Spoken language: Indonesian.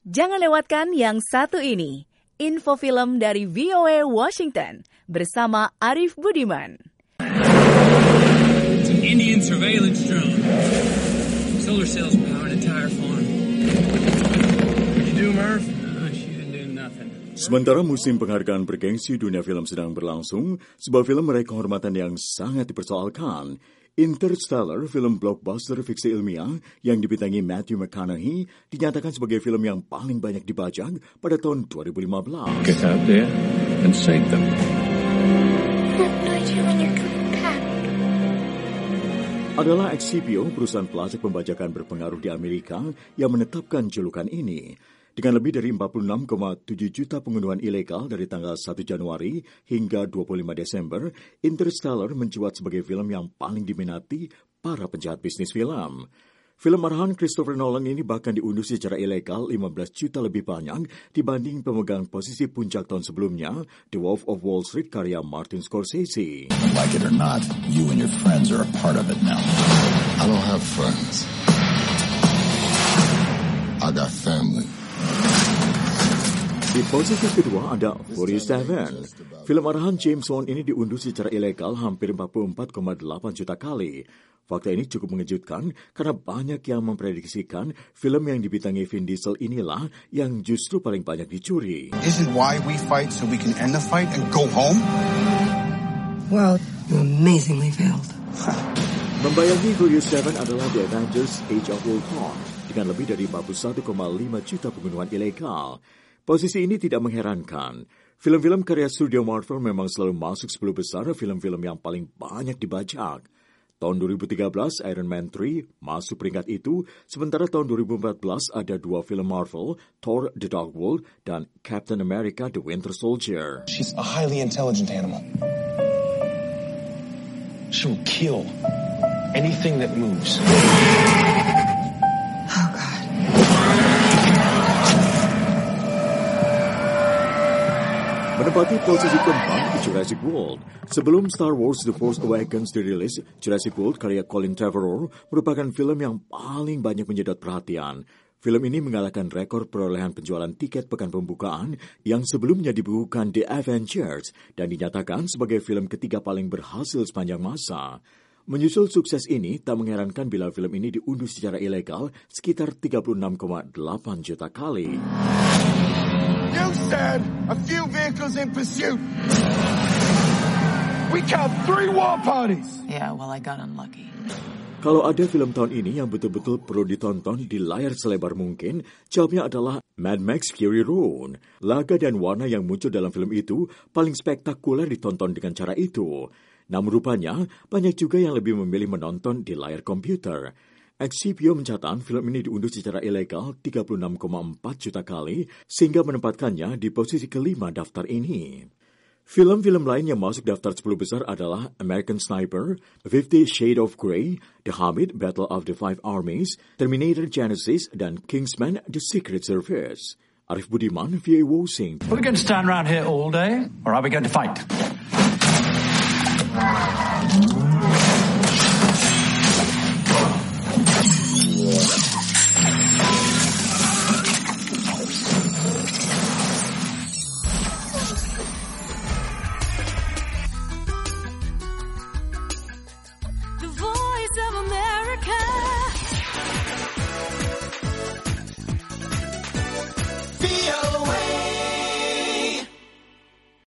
Jangan lewatkan yang satu ini, info film dari VOA Washington bersama Arif Budiman. It's an Indian surveillance drone. Solar cells power an entire farm. You do, Murph? She didn't do nothing. Sementara musim penghargaan bergengsi dunia film sedang berlangsung, sebuah film meraih kehormatan yang sangat dipersoalkan. Interstellar, film blockbuster fiksi ilmiah yang dibintangi Matthew McConaughey, dinyatakan sebagai film yang paling banyak dibajak pada tahun 2015. Get out there and save them. Adalah XCPO, perusahaan pelacak pembajakan berpengaruh di Amerika, yang menetapkan julukan ini. Dengan lebih dari 46,7 juta pengunduhan ilegal dari tanggal 1 Januari hingga 25 Desember, Interstellar mencuat sebagai film yang paling diminati para penjahat bisnis film. Film arahan Christopher Nolan ini bahkan diunduh secara ilegal 15 juta lebih banyak dibanding pemegang posisi puncak tahun sebelumnya, The Wolf of Wall Street karya Martin Scorsese. Like it or not, you and your friends are a part of it now. I don't have friends. I got family. Di posisi kedua ada 47. Film arahan James Wan ini diunduh secara ilegal hampir 44,8 juta kali. Fakta ini cukup mengejutkan karena banyak yang memprediksikan film yang dibintangi Vin Diesel inilah yang justru paling banyak dicuri. Isn't why we fight so we can end the fight and go home? Well, you amazingly failed. Membayangi Furious 7 adalah The Avengers Age of Ultron dengan lebih dari 41,5 juta pembunuhan ilegal. Posisi ini tidak mengherankan. Film-film karya studio Marvel memang selalu masuk 10 besar film-film yang paling banyak dibajak. Tahun 2013, Iron Man 3 masuk peringkat itu, sementara tahun 2014 ada 2 film Marvel, Thor The Dark World dan Captain America The Winter Soldier. She's a highly intelligent animal. She will kill anything that moves. Oh, God. Menempati posisi keempat di Jurassic World. Sebelum Star Wars The Force Awakens dirilis, Jurassic World karya Colin Trevorrow merupakan film yang paling banyak menyedot perhatian. Film ini mengalahkan rekor perolehan penjualan tiket pekan pembukaan yang sebelumnya dibukukan The Avengers dan dinyatakan sebagai film ketiga paling berhasil sepanjang masa. Menyusul sukses ini, tak mengherankan bila film ini diunduh secara ilegal sekitar 36,8 juta kali. You said a few vehicles in pursuit. We count 3 war parties. Yeah, well, I got unlucky. Kalau ada film tahun ini yang betul-betul perlu ditonton di layar selebar mungkin, jawabnya adalah Mad Max Fury Road. Laga dan warna yang muncul dalam film itu paling spektakuler ditonton dengan cara itu. Namun rupanya, banyak juga yang lebih memilih menonton di layar komputer. XCPO mencatat film ini diunduh secara ilegal 36,4 juta kali, sehingga menempatkannya di posisi kelima daftar ini. Film-film lain yang masuk daftar 10 besar adalah American Sniper, 50 Shades of Grey, The Hobbit, Battle of the Five Armies, Terminator Genesis, dan Kingsman, The Secret Service. Arif Budiman, VOA Washington. Are we going to stand around here all day, or are we going to fight?